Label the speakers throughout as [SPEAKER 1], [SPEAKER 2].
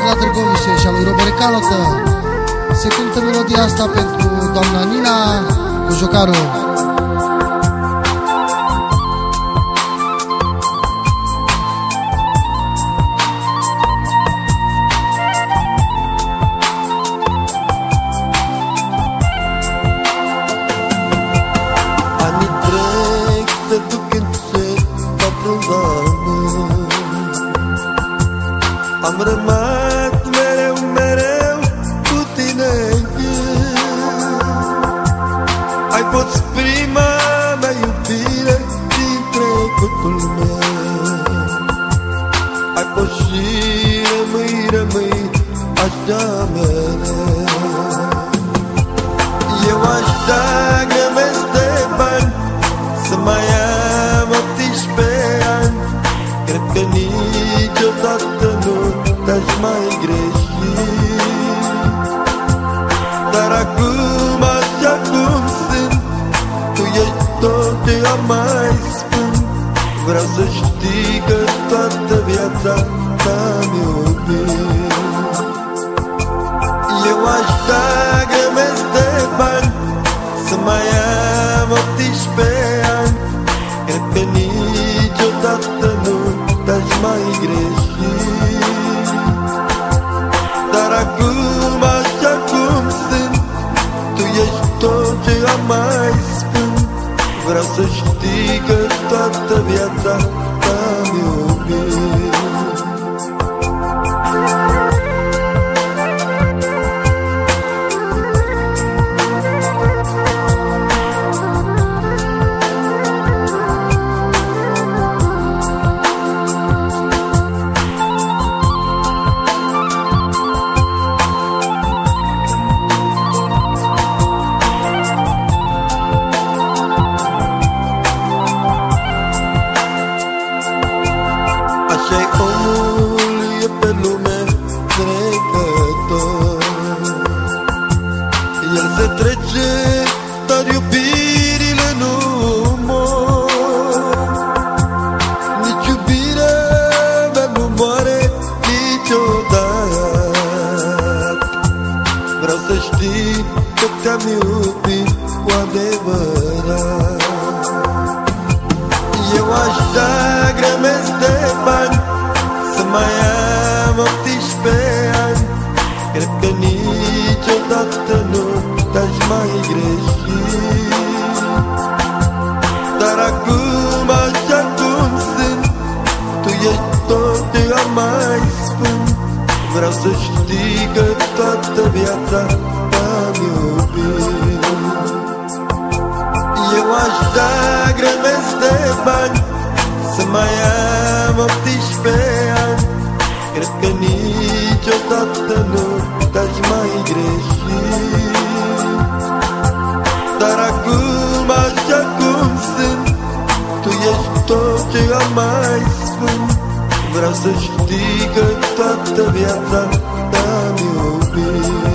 [SPEAKER 1] la Târgoviște și a lui Robert Calotă. Se cântă melodia asta pentru doamna Nina cu Jocarul.
[SPEAKER 2] Am rămas mereu, mereu cu tine. Ai fost prima mea iubire din trecutul meu. Ai fost și rămâi așa mereu. Eu aș da grămezi de bani să mai am 18 ani. Cred că niciodată nu te-aș mai greși. Dar acum, așa cum sunt, tu ești tot ce am mai spun. Vreau să știi că toată viața te-am iubit. Eu aș da grămezi de bani să mai am 18 ani. Cred că niciodată nu te-aș mai greși. Dar acum, așa cum sunt, tu ești tot ce am mai spun. Vreau să știi că toată viața te-am iubit. Așa-i omul, e pe lume trecător. El se trece, dar iubirile nu mor. Nici iubirea mea nu moare niciodată. Vreau să știi că te-am iubit cu adevărat. Eu aș da grămezi de bani să mai am 18 ani. Cred că niciodată nu te-aș mai greși. Dar acum, așa cum sunt, tu ești tot ce am mai spun. Vreau să știi că toată viața te-am iubit. Eu aș da grămezi de bani să mai am 18 ani. Cred că niciodată nu te-aș mai greși. Dar acum, așa cum sunt, tu ești tot ce am mai spun. Vreau să știi că toată viața te-am iubit.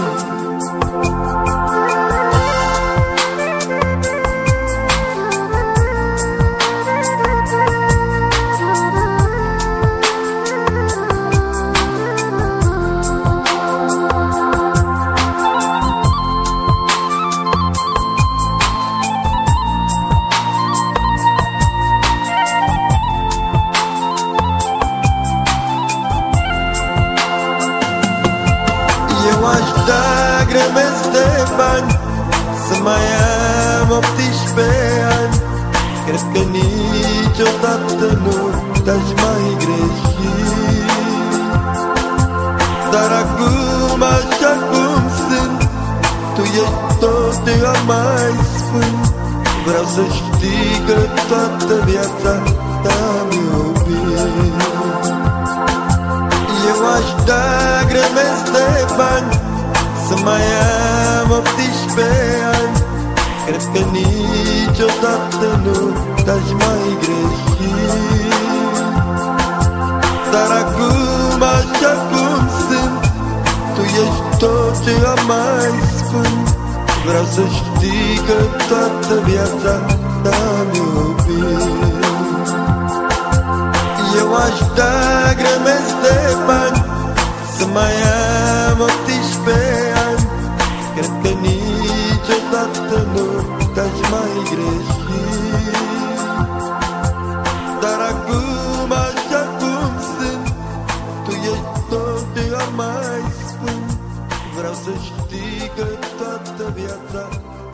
[SPEAKER 2] Eu aș da grămezi de bani să mai am 18 ani. Cred că niciodată nu te-aș mai greși. Dar acum, așa cum sunt, tu ești tot ce am mai spun. Vreau să știi că toată viața te-am iubit. Eu aș da grămezi de bani să mai am 18 ani. Cred că niciodată nu te-aș mai greși. Dar acum, așa cum sunt, tu ești tot ce am mai spun. Vreau să știi că toată viața te-am iubit. Eu aș da grămezi de bani să niciodată nu te-aș mai greși. Dar acum așa cum sunt, tu ești tot ce am mai spun. Vreau să știi că toată viața